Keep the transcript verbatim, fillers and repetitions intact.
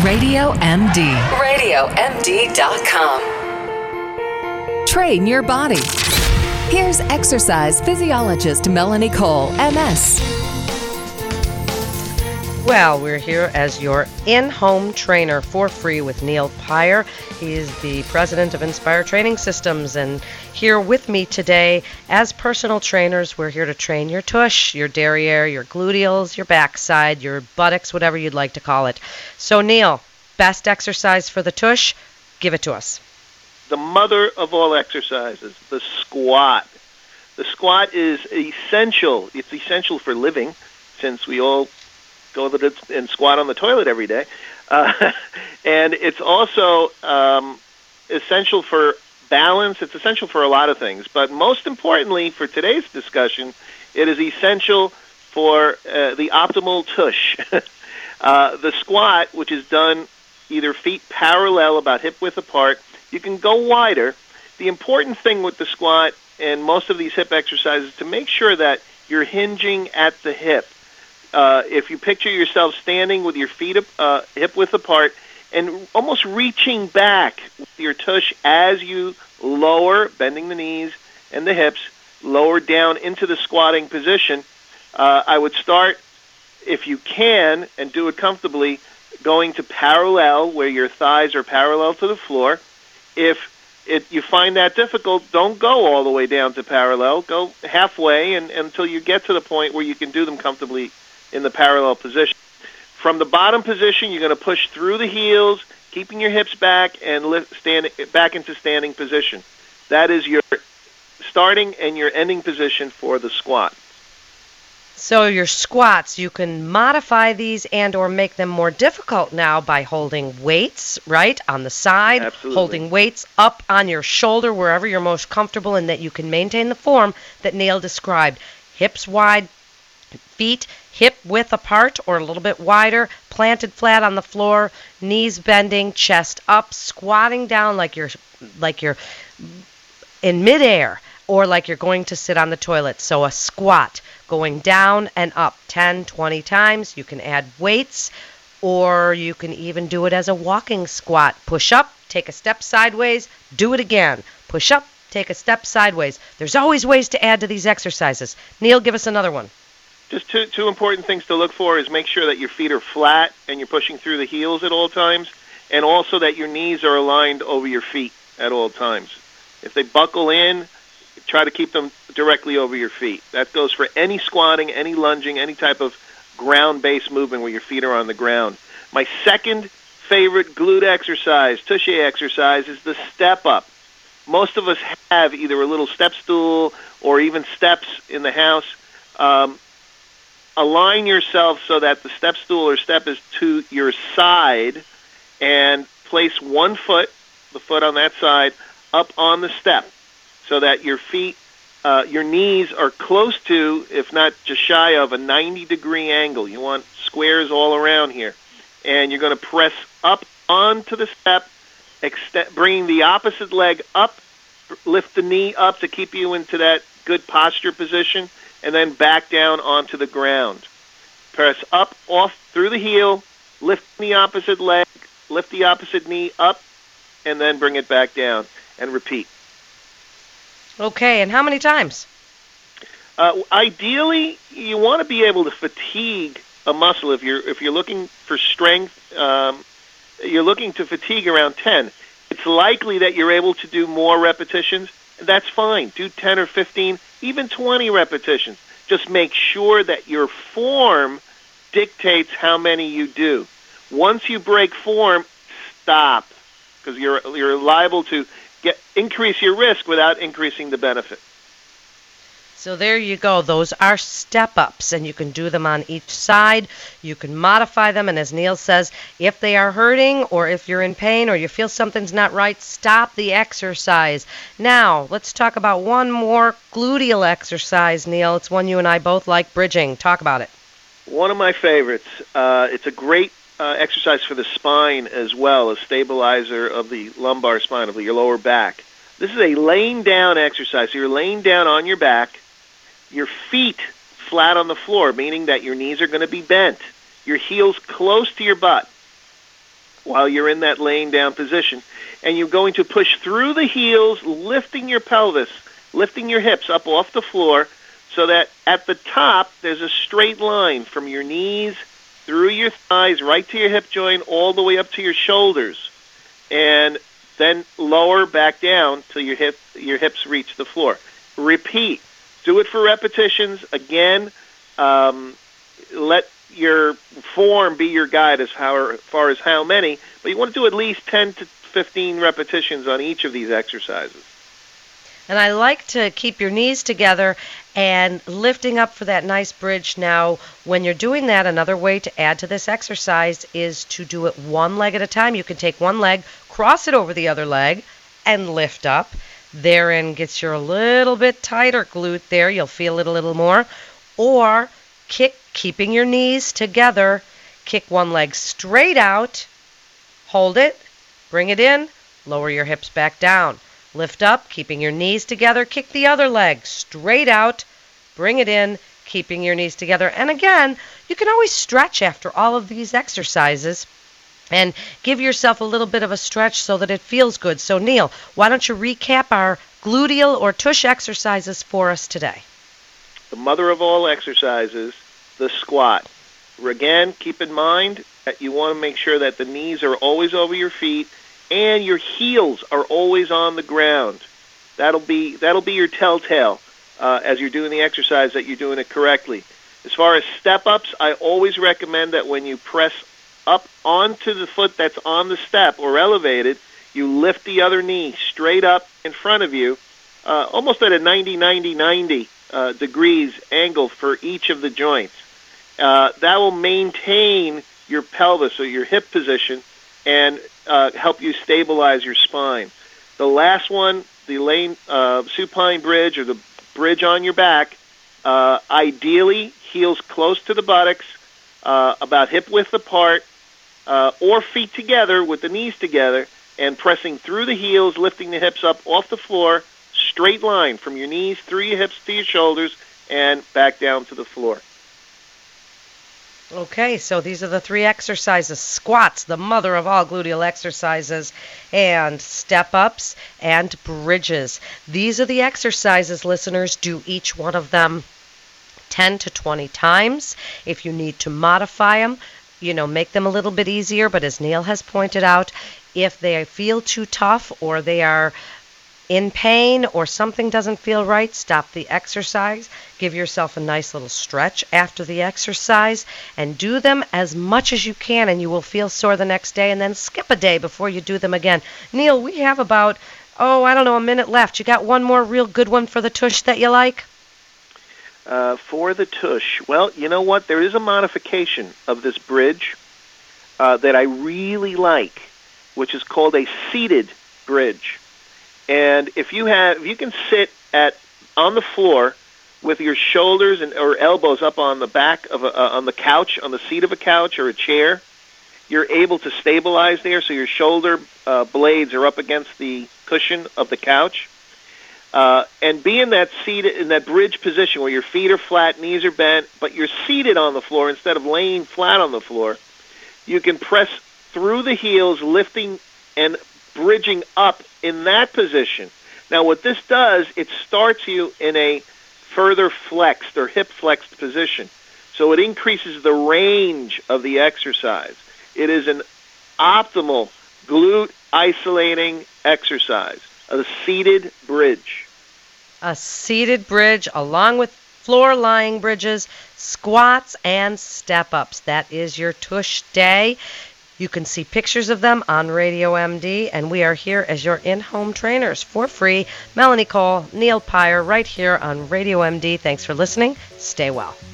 Radio M D. radio m d dot com. Train your body. Here's exercise physiologist Melanie Cole, M S. Well, we're here as your in-home trainer for free with Neil Peyer. He's the president of Inspire Training Systems, and here with me today as personal trainers, we're here to train your tush, your derriere, your gluteals, your backside, your buttocks, whatever you'd like to call it. So, Neil, best exercise for the tush? Give it to us. The mother of all exercises, the squat. The squat is essential. It's essential for living, since we all go and squat on the toilet every day. Uh, and it's also um, essential for balance. It's essential for a lot of things. But most importantly, for today's discussion, it is essential for uh, the optimal tush. uh, the squat, which is done either feet parallel, about hip width apart, you can go wider. The important thing with the squat and most of these hip exercises is to make sure that you're hinging at the hip. Uh, if you picture yourself standing with your feet uh, hip width apart and almost reaching back with your tush as you lower, bending the knees and the hips, lower down into the squatting position, uh, I would start, if you can, and do it comfortably, going to parallel, where your thighs are parallel to the floor. If it, you find that difficult, don't go all the way down to parallel. Go halfway and, until you get to the point where you can do them comfortably in the parallel position. From the bottom position, you're going to push through the heels, keeping your hips back and lift, stand back into standing position. That is your starting and your ending position for the squat. So your squats, you can modify these and or make them more difficult now by holding weights, right, on the side, Absolutely. Holding weights up on your shoulder, wherever you're most comfortable, and that you can maintain the form that Neil described. Hips wide, feet hip width apart or a little bit wider, planted flat on the floor, knees bending, chest up, squatting down like you're like you're in midair or like you're going to sit on the toilet. So a squat, going down and up ten, twenty times. You can add weights, or you can even do it as a walking squat. Push up, take a step sideways, do it again. Push up, take a step sideways. There's always ways to add to these exercises. Neil, give us another one. Just two, two important things to look for is make sure that your feet are flat and you're pushing through the heels at all times, and also that your knees are aligned over your feet at all times. If they buckle in, try to keep them directly over your feet. That goes for any squatting, any lunging, any type of ground-based movement where your feet are on the ground. My second favorite glute exercise, tushy exercise, is the step-up. Most of us have either a little step stool or even steps in the house. Um, Align yourself so that the step stool or step is to your side, and place one foot, the foot on that side, up on the step so that your feet, uh, your knees are close to, if not just shy of, a ninety degree angle. You want squares all around here. And you're going to press up onto the step, extend, bringing the opposite leg up, lift the knee up to keep you into that good posture position, and then back down onto the ground. Press up, off, through the heel, lift the opposite leg, lift the opposite knee up, and then bring it back down, and repeat. Okay, and how many times? Uh, ideally, you want to be able to fatigue a muscle. If you're if you're looking for strength, um, you're looking to fatigue around ten. It's likely that you're able to do more repetitions. That's fine. Do ten or fifteen, even twenty repetitions. Just make sure that your form dictates how many you do. Once you break form, stop, because you're you're liable to get increase your risk without increasing the benefit. So there you go. Those are step-ups, and you can do them on each side. You can modify them, and as Neil says, if they are hurting or if you're in pain or you feel something's not right, stop the exercise. Now, let's talk about one more gluteal exercise, Neil. It's one you and I both like, bridging. Talk about it. One of my favorites. Uh, it's a great uh, exercise for the spine as well, a stabilizer of the lumbar spine, of your lower back. This is a laying down exercise. So you're laying down on your back, your feet flat on the floor, meaning that your knees are going to be bent, your heels close to your butt. while you're in that laying down position. And you're going to push through the heels, lifting your pelvis, lifting your hips up off the floor, so that at the top there's a straight line from your knees through your thighs, right to your hip joint, all the way up to your shoulders. And then lower back down till your hip your hips reach the floor. Repeat. Do it for repetitions. Again, um, let your form be your guide as how, far as how many, but you want to do at least ten to fifteen repetitions on each of these exercises. And I like to keep your knees together and lifting up for that nice bridge. Now, when you're doing that, another way to add to this exercise is to do it one leg at a time. You can take one leg, cross it over the other leg, and lift up. Therein gets your a little bit tighter glute there. You'll feel it a little more. Or kick, keeping your knees together, kick one leg straight out, hold it, bring it in, lower your hips back down. Lift up, keeping your knees together, kick the other leg straight out, bring it in, keeping your knees together. And again, you can always stretch after all of these exercises and give yourself a little bit of a stretch so that it feels good. So Neil, why don't you recap our gluteal or tush exercises for us today? The mother of all exercises, the squat. Again, keep in mind that you want to make sure that the knees are always over your feet and your heels are always on the ground. That'll be that'll be your telltale uh, as you're doing the exercise that you're doing it correctly. As far as step-ups, I always recommend that when you press up onto the foot that's on the step or elevated, you lift the other knee straight up in front of you, uh, almost at a ninety, ninety, ninety uh, degrees angle for each of the joints. Uh, that will maintain your pelvis or your hip position and uh, help you stabilize your spine. The last one, the lane uh, supine bridge or the bridge on your back, uh, ideally heels close to the buttocks, uh, about hip width apart, uh, or feet together with the knees together, and pressing through the heels, lifting the hips up off the floor, straight line from your knees through your hips to your shoulders, and back down to the floor. Okay, so these are the three exercises: squats, the mother of all gluteal exercises, and step-ups and bridges. These are the exercises, listeners. Do each one of them ten to twenty times. If you need to modify them, you know, make them a little bit easier. But as Neil has pointed out, if they feel too tough or they are in pain or something doesn't feel right, stop the exercise. Give yourself a nice little stretch after the exercise and do them as much as you can, and you will feel sore the next day, and then skip a day before you do them again. Neil, we have about, oh, I don't know, a minute left. You got one more real good one for the tush that you like? Uh, for the tush, well, you know what? There is a modification of this bridge uh, that I really like, which is called a seated bridge. And if you have, if you can sit at on the floor with your shoulders and or elbows up on the back of a, uh, on the couch, on the seat of a couch or a chair, you're able to stabilize there. So your shoulder uh, blades are up against the cushion of the couch, uh, and be in that seat in that bridge position where your feet are flat, knees are bent, but you're seated on the floor instead of laying flat on the floor. You can press through the heels, lifting and bridging up in that position. Now what this does, it starts you in a further flexed or hip flexed position. So it increases the range of the exercise. It is an optimal glute isolating exercise, a seated bridge. A seated bridge along with floor lying bridges, squats, and step-ups. That is your tush day. You can see pictures of them on Radio M D, and we are here as your in-home trainers for free. Melanie Cole, Neil Peyer, right here on Radio M D. Thanks for listening. Stay well.